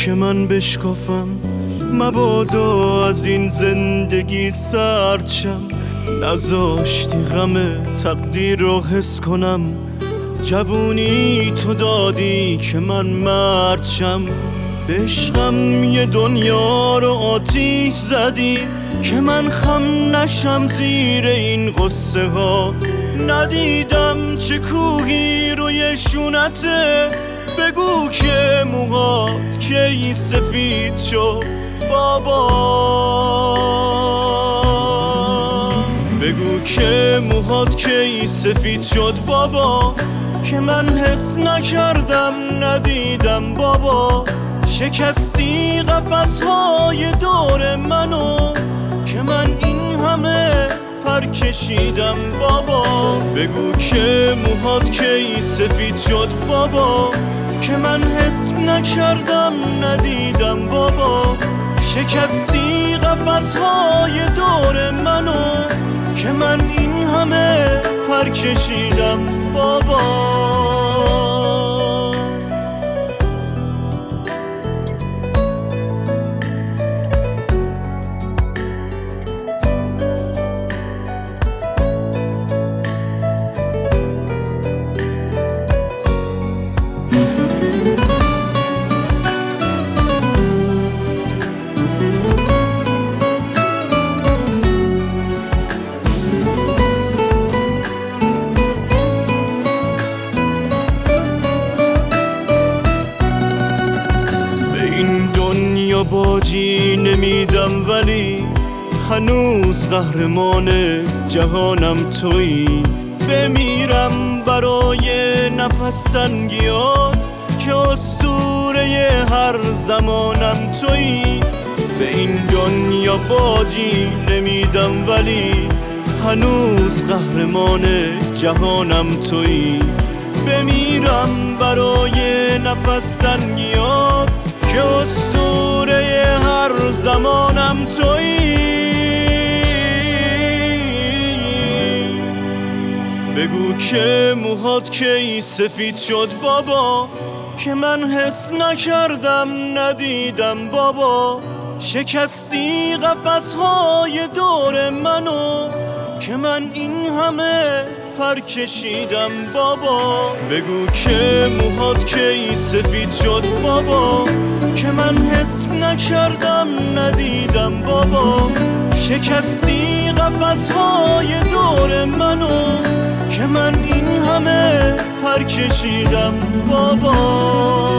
که من بشکافم، مبادا از این زندگی سرد شم. نذاشتی غم تقدیر رو حس کنم، جوونی تو دادی که من مرد شم. به عشقم یه دنیا رو آتیش زدی که من خم نشم زیر این غصه ها. ندیدم چه کوهی روی شونته، بگو که موهات کی سفید شد بابا. بگو که موهات کی سفید شد بابا، که من حس نکردم ندیدم بابا. شکستی قفس‌های دور منو که من این همه پر کشیدم بابا. بگو که موهات کی سفید شد بابا، که من حس نکردم ندیدم بابا. شکستی قفس‌های دور منو که من این همه پر کشیدم بابا. باجی نمیدم ولی هنوز قهرمان جهانم تویی. بمیرم برای نفس تنگیات که اسطوره هر زمانم تویی. به این دنیا باجی نمیدم ولی هنوز قهرمان جهانم تویی. بمیرم برای نفس تنگیات که اسطوره هر زمانم تویی. بگو که موهات کی سفید شد بابا، که من حس نکردم ندیدم بابا. شکستی قفس‌های دور منو که من این همه پر کشیدم بابا. بگو که موهات کی سفید شد بابا، که من حس نکردم ندیدم بابا. شکستی قفس‌های دور منو که من این همه پر کشیدم بابا.